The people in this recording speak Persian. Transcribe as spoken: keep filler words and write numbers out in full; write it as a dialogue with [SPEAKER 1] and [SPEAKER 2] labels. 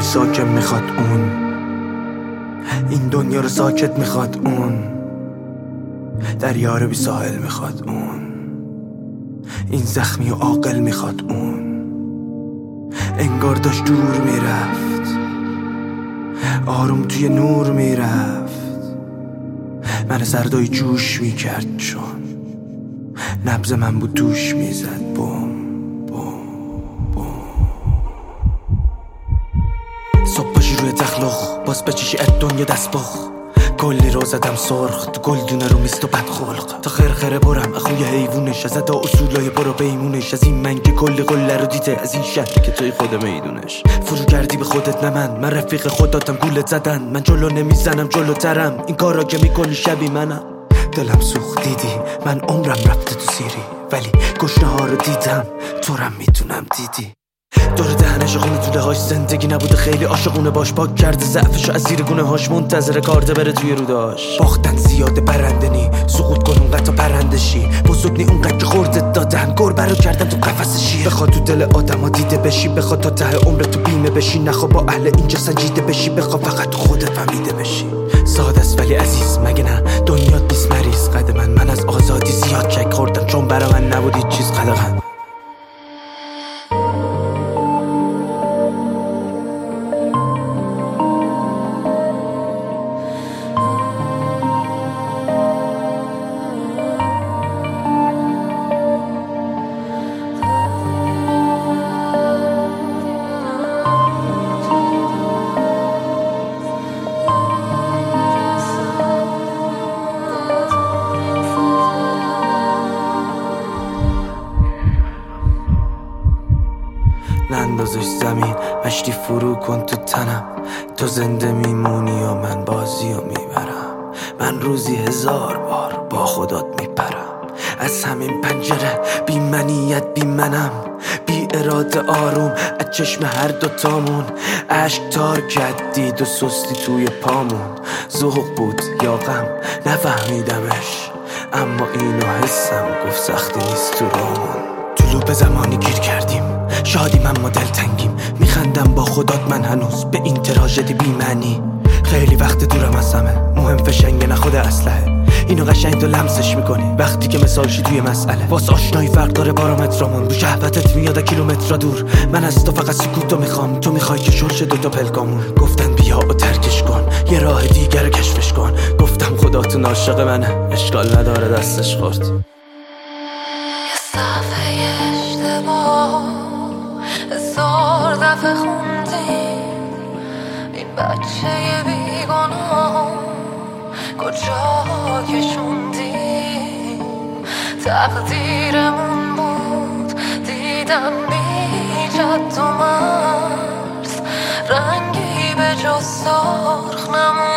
[SPEAKER 1] بی ساکن میخواد اون، این دنیا رو ساکت میخواد اون، دریا رو بی ساحل میخواد اون، این زخمی و عاقل میخواد اون. انگار داشت دور میرفت، آروم توی نور میرفت، من سردای جوش میکرد چون نبض من بود دوش میزد بوم بوم بوم. صبح باشی روی تخلق باز بچشی اد دنیا دست بخ، کلی رو زدم سرخ تو گلدونه رو میست و بد خلق، تا خرخره برم اخوی حیوونش، از ادا اصولای برو بیمونش، از این من که کلی قله رو دیده، از این شهر که توی خود میدونش. فرو کردی به خودت نه من، من رفیق خوداتم گولت زدن، من جلو نمیزنم جلوترم، این کارا که میکنی شبی منم. دلم سوخت دیدی من عمرم رفته تو سیری، ولی گشنه ها رو دیدم تورم میتونم دیدی. دور دهنش خونه توله هاش زندگی نبوده خیلی عاشقونه باش، پاک کرده ضعفشو از زیر گونه هاش، منتظر کارده بره توی روداش. باختن زیاده برندنی سقوط کن اونقدر تا پرندشی، بزرگنی اونقدر که خوردت دادن گربه رو کردن تو قفس شیر. بخواد تو دل آدم ها دیده بشی، بخواد تا ته عمر تو بیمه بشی، نخوا با اهل اینجا سنجیده بشی، بخواد فقط تو خودت فهمیده بشی. ساده است ولی عزیز مگه نه دنیات نیست مریض قد من، من از آزادی زیاد چک خوردم چون برا من نبود هیچ چیز قدغن. نندازش زمین مشتی فرو کن تو تنم، تو زنده میمونی و من بازی رو میبرم. من روزی هزار بار با خودت میپرم، از همین پنجره بی منیت بی منم، بی اراده آروم از چشم هر دوتامون، عشق تار کردید و سستی توی پامون. ذوق بود یا غم نفهمیدمش، اما اینو حسم گفت سختی نیست تو رامون. تو لوپ زمانی گیر کردیم شادیم اما دلتنگیم، میخندم با خودات من هنوز به این تراژدی بی معنی. خیلی وقت دورم از همه مهم فشنگ نخود اسلحه، اینو قشنگ تو لمسش میکنی وقتی که مثال شی توی مسئله. واس آشنایی فرق داره بارامترامون، رو شهوتت میاد کیلومتر دور، من از تو فقط سکوتو میخوام، تو میخوای که شرش دوتا پلکامون. گفتن بیا و ترکش کن یه راه دیگر رو کشفش کن، گفتم خداتون عاشق منه اشکال نداره دستش خورد.
[SPEAKER 2] هزار دفعه خوندیم این بچه بیگناه کجا کشوندیم، تقدیرمون بود دیدم بی جد و مرز، رنگی به جز سرخ نمون.